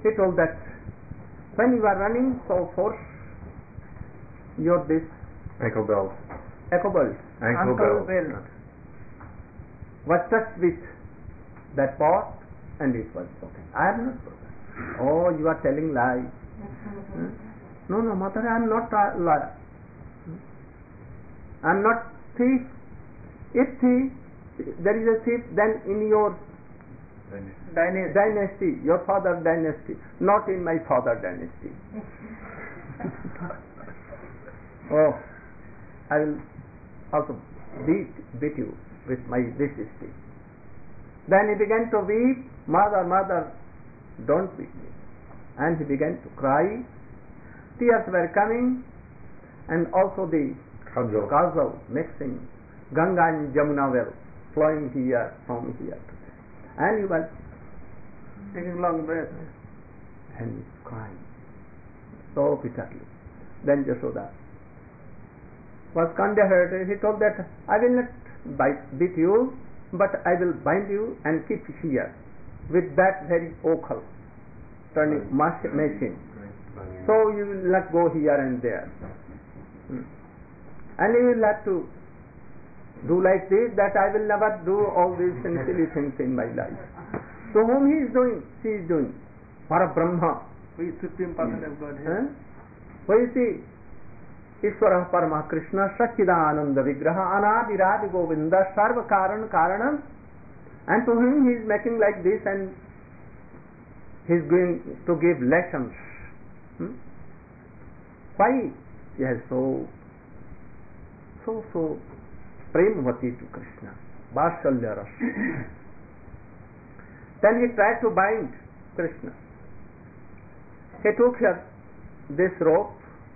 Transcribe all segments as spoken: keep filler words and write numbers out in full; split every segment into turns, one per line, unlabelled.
he told that when you are running so force, your this
ankle belt,
ankle belt,
ankle,
ankle
belt,
belt was touched with that pot, and it was broken. I am not broken. Oh, you are telling lie. Hmm? No, no, mother, I am not a liar. I am not thief. If thief, there is a thief, then in your dynasty, dynasty your father dynasty, not in my father dynasty. Oh, I will also beat, beat you with my this stick. Then he began to weep, mother, mother, don't beat me. And he began to cry. Tears were coming, and also the
Kajal.
Kajal mixing, Ganga and Jamuna well flowing here from here to there. And he was taking long breath and crying so bitterly. Then Yashoda was kind of hurt. He told that I will not bite, beat you, but I will bind you and keep you here with that very ochre turning machine. So you will not go here and there. Hmm. And you will have to do like this, that I will never do all these silly things in my life. So whom he is doing? She is doing. Parabrahma.
Who is supreme person of God here?
Huh? Who is he? Ishvara Parama Krishna Satchidananda Vigraha Anadiradi Govinda Sarva Karan Karanam. And to him he is making like this, and he is going to give lessons. Hmm? Why? He has so, so, so premvati to Krishna. Vatshalya Rasa. Then he tried to bind Krishna. He took here this rope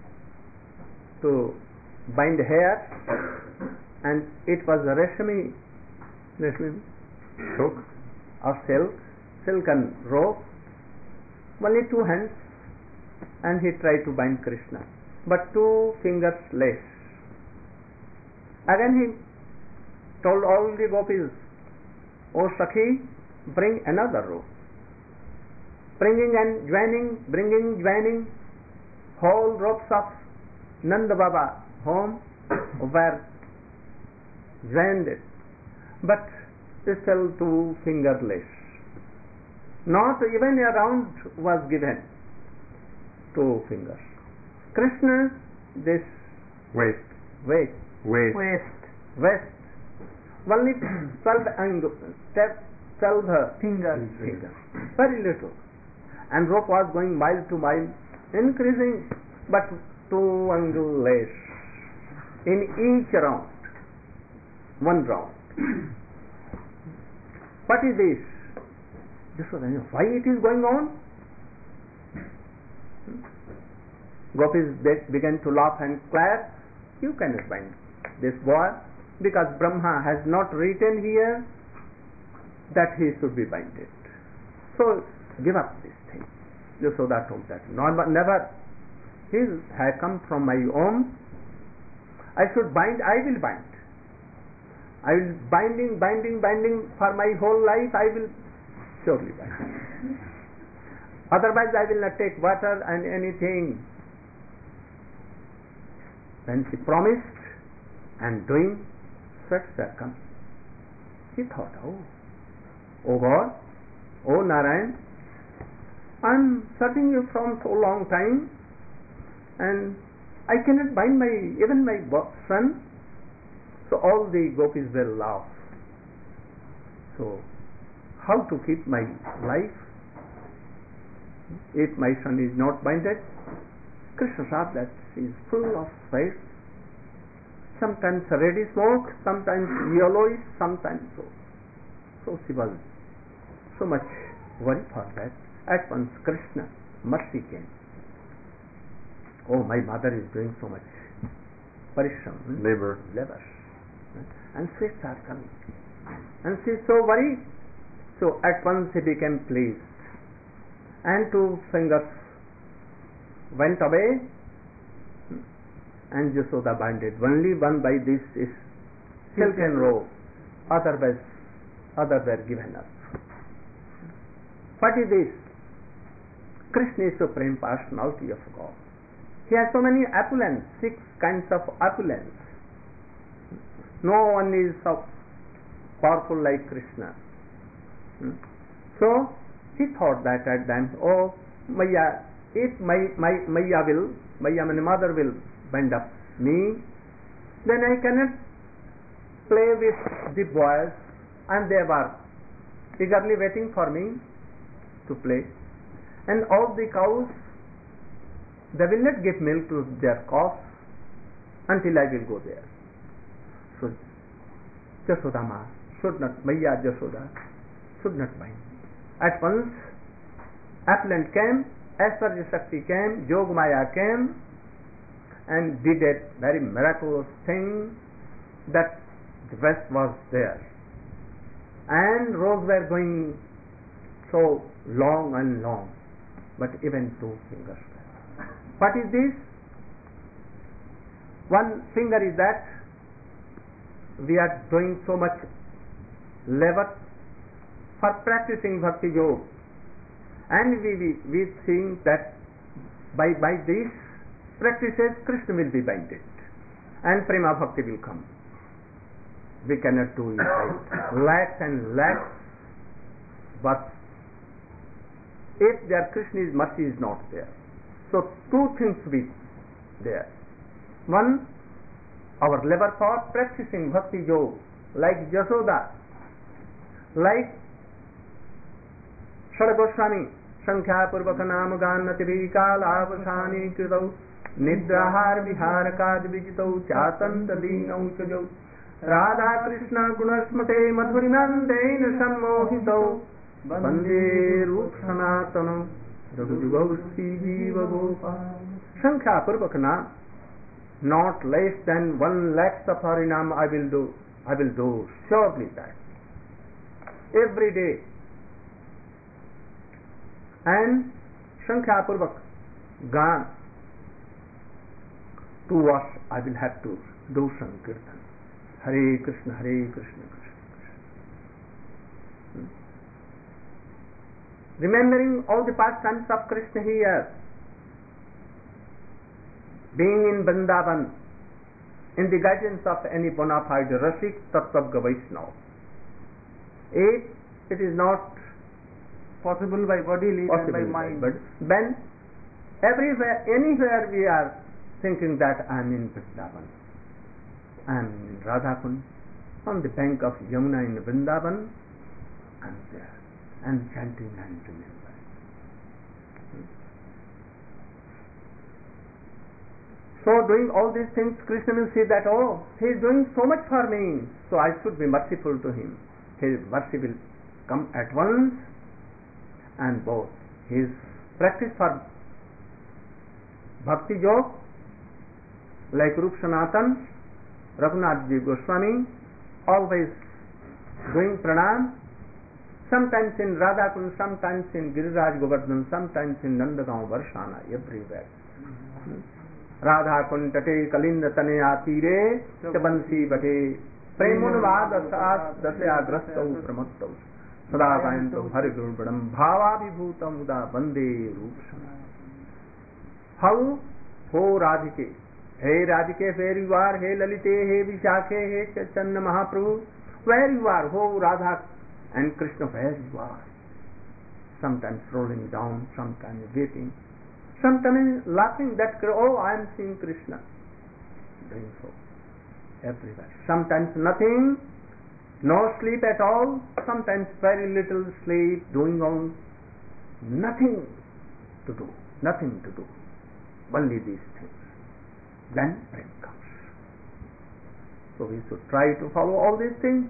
to bind hair, and it was a reshmi, reshmi
silk,
or silk, silken rope, only two hands, and he tried to bind Krishna, but two fingers less. Again he told all the gopis, O Sakhi, bring another rope. Bringing and joining, bringing, joining, whole ropes of Nanda Baba home were joined, but still two fingerless. Not even a round was given. Two fingers. Krishna, this
waist,
waist,
waist,
Waist.
waist, only twelve angles, twelve
Fingers.
fingers, very little, and rope was going mile to mile, increasing, but two angle less in each round, one round. What is this? This was why it is going on. Gopis began to laugh and clap. You cannot bind this boy, because Brahma has not written here that he should be binded. So give up this thing. Yashoda told that. No, never. He has come from my own. I should bind, I will bind. I will binding, binding, binding for my whole life, I will surely bind. Otherwise I will not take water and anything. Then she promised, and doing, sweats were come. He thought, oh, oh God, oh Narayan, I am serving you from so long time, and I cannot bind my, even my son. So all the gopis will laugh. So how to keep my life if my son is not binded? Krishna saw that she is full of faith. Sometimes reddy smoke, sometimes yellowish, sometimes so. So she was so much worried for that. At once Krishna, mercy came. Oh, my mother is doing so much parishram,
labor,
labor, and sweats are coming, and she is so worried. So at once he became pleased, and two fingers went away, and Yashoda binded. Only one by this is silken rope, otherwise other were given up. What is this? Krishna is Supreme Personality of God. He has so many opulence, six kinds of opulence. No one is so powerful like Krishna. So he thought that at times, oh, Maya, if my, my Maya will, Maya, my mother will bend up me, then I cannot play with the boys, and they were eagerly waiting for me to play. And all the cows, they will not give milk to their calves until I will go there. So Jashoda Ma should not, Maya Jashoda should not mind. At once, Appellant came, Aishwarya Shakti came, Yogamaya came, and did a very miraculous thing that the breast was there. And rows were going so long and long, but even two fingers. What is this? One finger is that we are doing so much labor for practicing Bhakti Yoga, and we, we, we think that by, by these practices Krishna will be binded and Prema Bhakti will come. We cannot do it by lakhs and lakhs, but if there Krishna's mercy is not there. So two things will be there. One, our labor for practicing Bhakti Yoga, like Jashoda, like Shara Goswami, Sankhya Purvaka Nama Ganati Vikal Avasani Kridau, Nidrahar Viharakad Vijitau, Chatanta Dinau Chajau, Radha Krishna Gunasmate Madhurinandena Sammohitau, Bande Rup Sanatanam, Ragujugausi Jiva Gopal. Sankhya Purvakana, not less than one lakh of Harinam I will do, I will do, surely that. Every day. And Sankhya Purvak Gan, to wash I will have to do Sankirtan. Hare Krishna, Hare Krishna, Krishna Krishna. Hmm. Remembering all the pastimes of Krishna here, being in Vrindavan, in the guidance of any bona fide Rasik Tattva Vaishnava. If it is not
possible by bodily and by mind,
but when everywhere, anywhere we are thinking that I am in Vrindavan, I am in Radhakund, on the bank of Yamuna in Vrindavan, I am there, and chanting and remembering. So doing all these things, Krishna will see that, oh, he is doing so much for me, so I should be merciful to him. His mercy will come at once, and both his practice for Bhakti Yoga, like Rup Sanatan, Raghunath Ji Goswami, always doing pranam, sometimes in Radhakund, sometimes in Giriraj Govardhan, sometimes in Nandagaon, Varshana, everywhere. Radhakund tate kalinda taneya tire chabansi bate premunvad asat dasya grastau pramattau sada gayanto hari gurubadam bhava vibhutam uda bande rupsana. How? Ho Radhike, hey Radhike, where you are, hey Lalite, hey Vishakhe, hey Chaitanya Mahaprabhu, where you are, ho Radha and Krishna, where you are. Sometimes rolling down, sometimes weeping, sometimes laughing that, oh, I am seeing Krishna. Doing so everywhere. Sometimes nothing, no sleep at all, sometimes very little sleep, doing on nothing to do, nothing to do, only these things. Then prem comes. So we should try to follow all these things.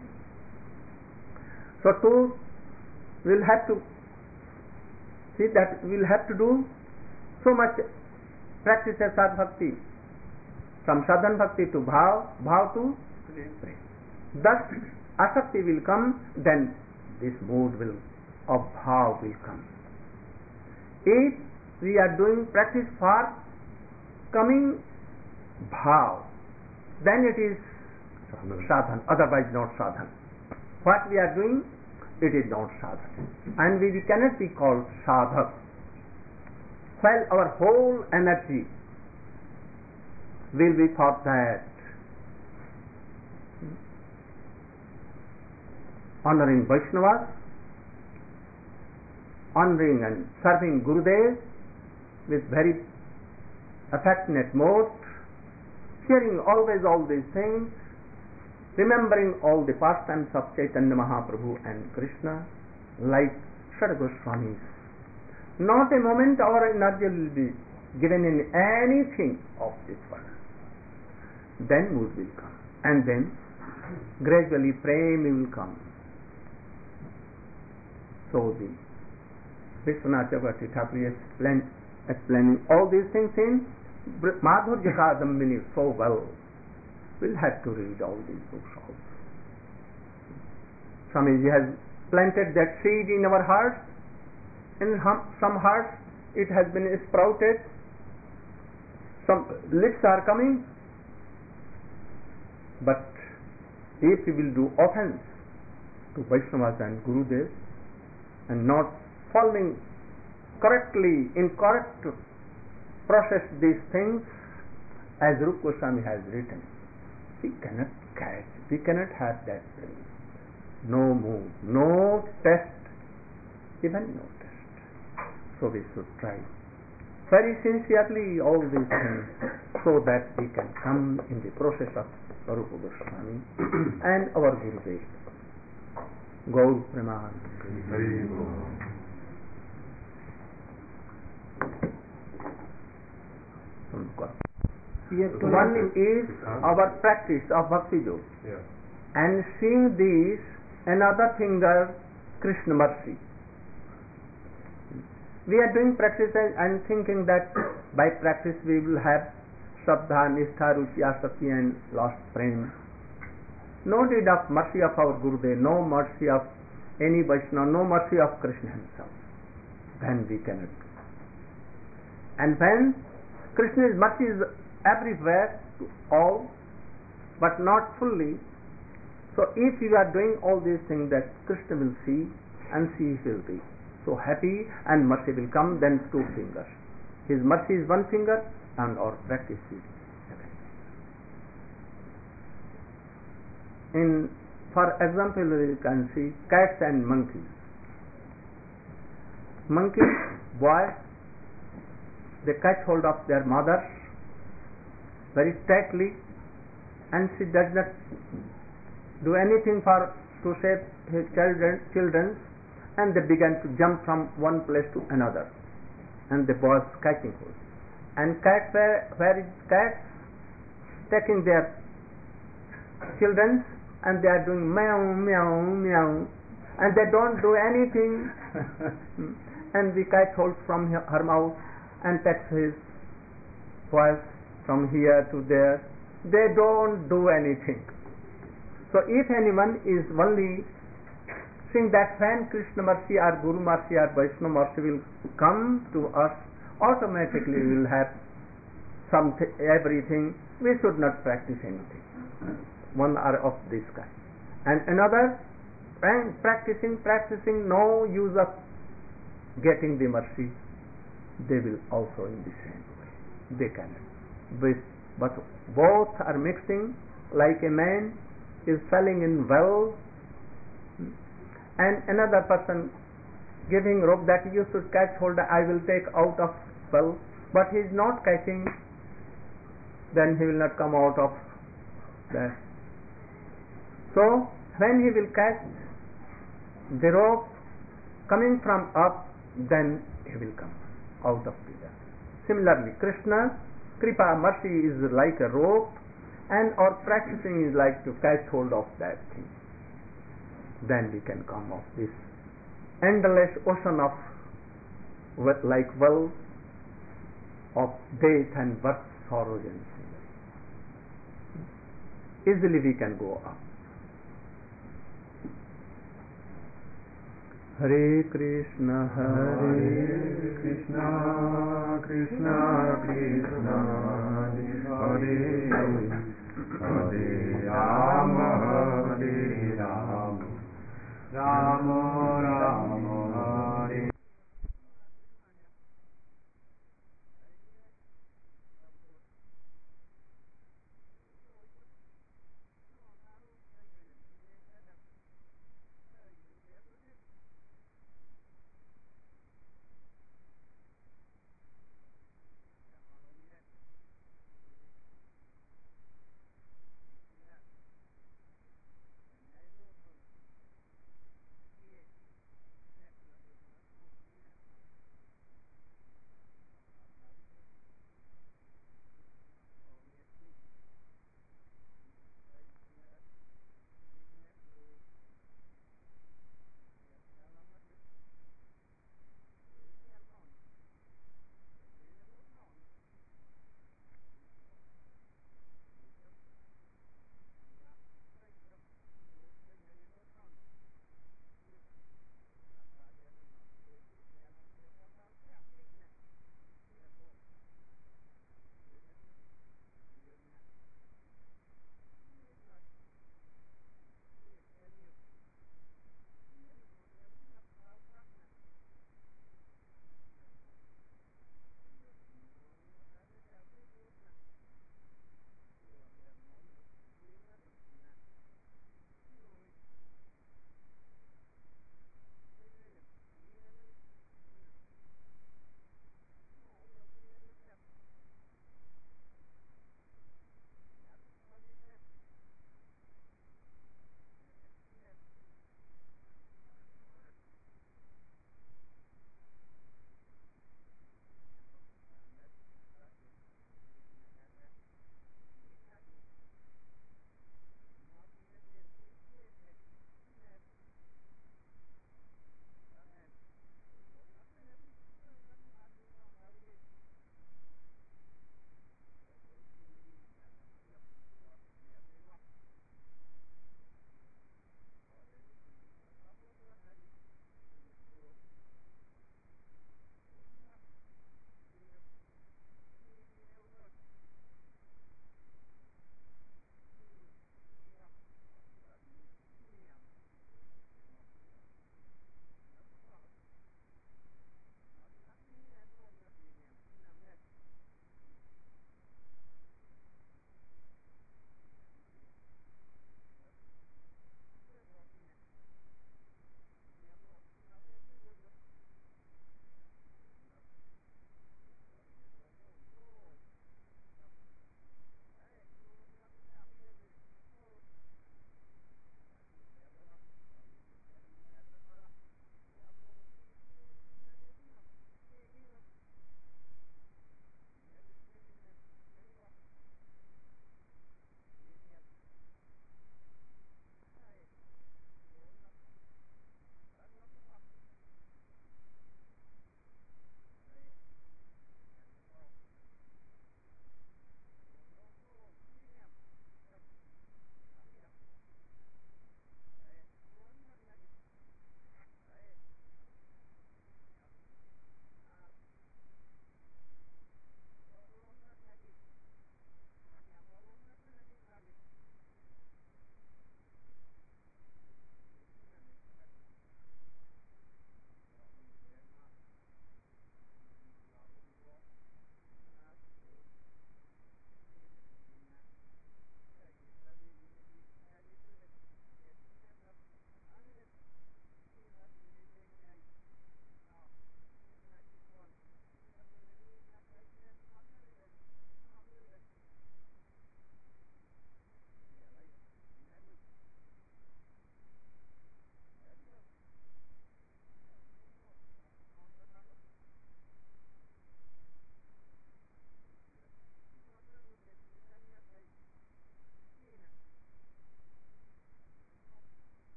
So to, we'll have to see that we'll have to do so much practices of bhakti, from sadhan bhakti to bhav, bhav to prem. Thus asakti will come, then this mood will of bhav will come. If we are doing practice for coming bhav, then it is sadhan, otherwise not sadhan. What we are doing, it is not sadhan, and we cannot be called sadhak. while our whole energy will be for that. Honoring Vaishnavas, honoring and serving Gurudev with very affectionate mode, hearing always all these things, remembering all the pastimes of Chaitanya Mahaprabhu and Krishna, like Sada Goswamis. Not a moment our energy will be given in anything of this world. Then mood will come, and then gradually prema will come. So the Vishwanath Chakravarti Thakur is explain, explaining all these things in Madhurya Kadambini so well. We'll have to read all these books also. Swamiji has planted that seed in our hearts. In some hearts it has been sprouted. Some lips are coming. But if we will do offense to Vaishnavas and Gurudev and not following correctly, in correct process these things, as Rupa Goswami has written, we cannot catch, we cannot have that thing. No move, no test, even no test. So we should try very sincerely all these things so that we can come in the process of Rupa Goswami and our Gurudev. Gaur Premanand. One is our practice of Bhakti Yoga,
Yeah.
and seeing these, another finger, Krishna mercy. We are doing practices and thinking that by practice we will have Shraddha, Nishtha, Ruchi, Asakti and lost prema. No need of mercy of our Gurudev, no mercy of any Vaishnava, no mercy of Krishna himself. Then we cannot do. And when Krishna's mercy is everywhere to all, but not fully, so if you are doing all these things, that Krishna will see and see will be so happy and mercy will come, then two fingers. His mercy is one finger and our practice is second. In, for example, you can see cats and monkeys. Monkeys, boys, they catch hold of their mother very tightly, and she does not do anything for to save his children, children, and they began to jump from one place to another, and the boys catching hold. And cats, where, where is cats taking their children, and they are doing meow, meow, meow, and they don't do anything, and the cat holds from her, her mouth and takes his voice from here to there. They don't do anything. So if anyone is only seeing that when Krishna mercy or Guru mercy or Vaishnava mercy will come to us, automatically we will have something, everything. We should not practice anything. One are of this kind. And another, practicing, practicing, no use of getting the mercy. They will also in the same way. They cannot. But, but both are mixing, like a man is falling in well, and another person giving rope that you should catch hold, I will take out of well, but he is not catching, then he will not come out of that. So when he will catch the rope coming from up, then he will come out of the earth. Similarly, Krishna, Kripa, mercy is like a rope, and our practicing is like to catch hold of that thing. Then we can come off this endless ocean of like well of death and birth, sorrows and sin. Easily we can go up. Hare Krishna, Hare Krishna, Krishna Krishna, Hare Hare, Hare Rama, Hare Rama, Rama